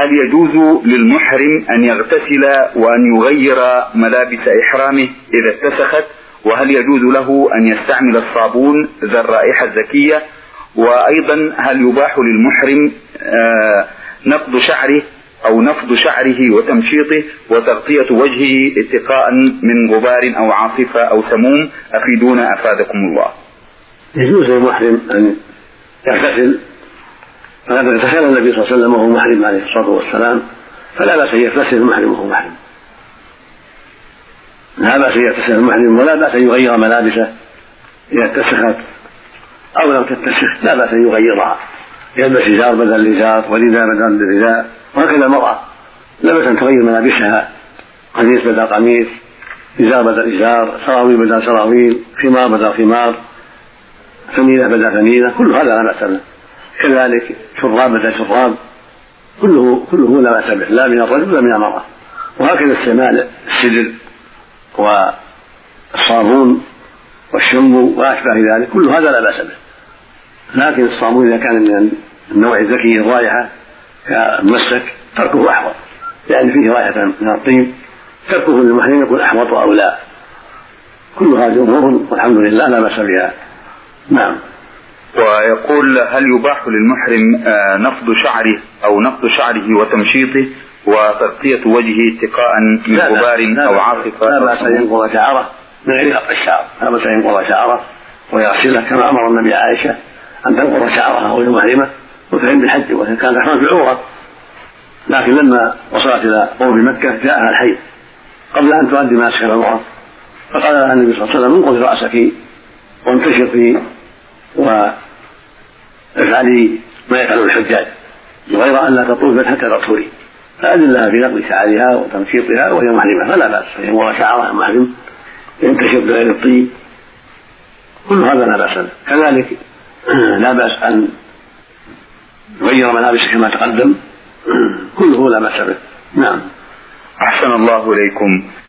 هل يجوز للمحرم أن يغتسل وأن يغير ملابس إحرامه إذا اتسخت؟ وهل يجوز له أن يستعمل الصابون ذا الرائحة الزكية؟ وأيضا هل يباح للمحرم نقض شعره أو نفض شعره وتمشيطه وتغطية وجهه اتقاء من غبار أو عاصفة أو سموم؟ أفيدونا أفادكم الله. يجوز للمحرم أن يغتسل، فقد اغتسل النبي صلى الله عليه وسلم وهو محرم عليه الصلاة والسلام، فلا بأس أن يغتسل المحرم وهو محرم، لا بأس أن يغتسل المحرم، ولا بأس أن يغير ملابسه إذا اتسخت أو لم تتسخ، لا بأس أن يغيرها، يلبس إزار بدل الإزار ورداء بدل الرداء، وهكذا المرأة لا بأس أن تغير ملابسها، قميص بدل قميص، إزار بدل إزار، سراويل بدل سراويل، خمار بدل خمار، فنيلة بدل فنيلة، كل هذا لا بأس به. كذلك شراب بدل شراب، كله لا بأس به، لا من الرجل ولا من المرأة. وهكذا استعمال السدر والصابون والشامبو وأشباه ذلك، كل هذا لا بأس به. لكن الصابون إذا كان من النوع الذكي الرائحة كالمسك تركه أحوط، لأن فيه رائحة من الطيب، تركه للمحرم يكون أحوط أو لا. كل هذه أمور والحمد لله لا بأس بها. نعم. ويقول هل يباح للمحرم نفض شعره أو نقض شعره وتمشيطه وتغطية وجهه اتقاء من غبار أو عاصفة؟ لا بأس أن ينقض شعره من غير قطع الشعر، لا بأس أن ينقض شعره ويغسله، كما أمر النبي عائشة أن تنقض شعرها وهي محرمة وتحرم بالحج، وكانت تحرم في العمرة، لكن لما وصلت إلى قرب مكة جاءها الحيض قبل أن تؤدي مناسك العمرة، فقال لها النبي صلى الله عليه وسلم انقضي رأسك وانتشطي وافعلي ما يفعل الحجاج، غير أن لا تطوفي حتى تطهري، فأذن لها في نقض شعرها وتمشيطها وهي محرمة، فلا بأس أن ينقض شعرها محرم ينتشط بغير الطيب، كل هذا لا بأس به. كذلك لا بأس أن يغير ملابسه كما تقدم، كله لا بأس به. نعم. أحسن الله إليكم.